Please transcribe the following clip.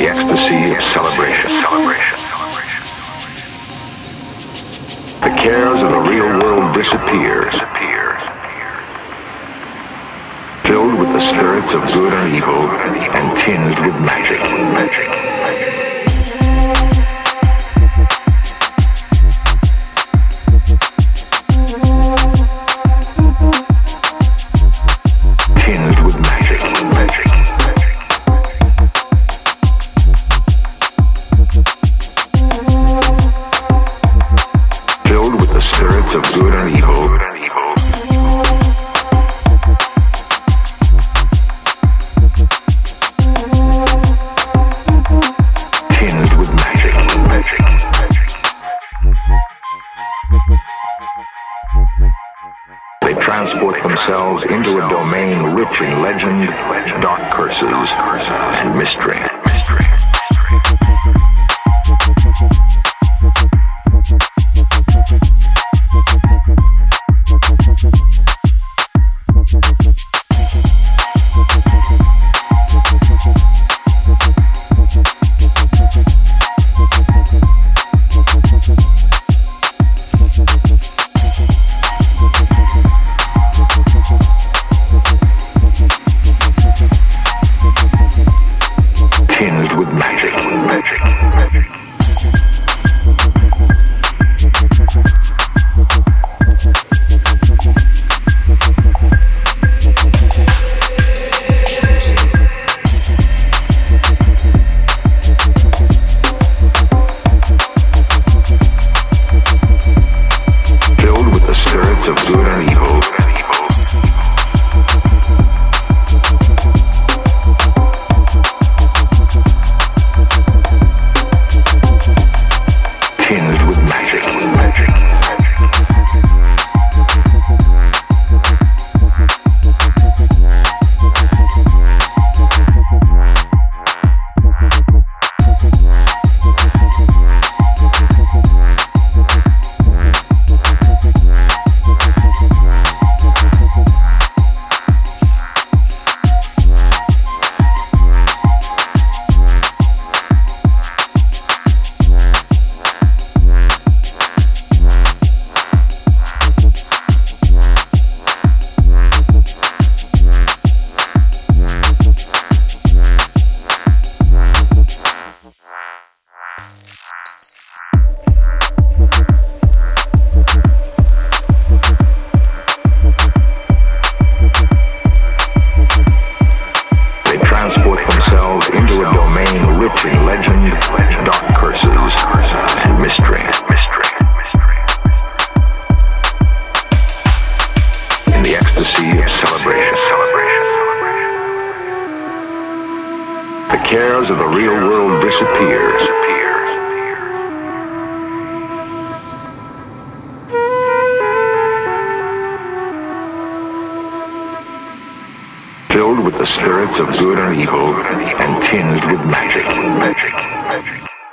ecstasy of celebration. The cares of the real world disappear, filled with the spirits of good and evil and tinged with magic. Tinged with magic. Filled with the spirits of good and evil. Tinged with magic. They transport themselves into a domain rich in legend, dark curses, and mystery. Tinged with magic. Filled with the spirits of good and evil. Tinged with magic. Transport themselves into a domain rich in legend, dark curses, and mystery. In the ecstasy of celebration. The cares of the real world disappear. Filled with the spirits of good and evil and tinged with magic.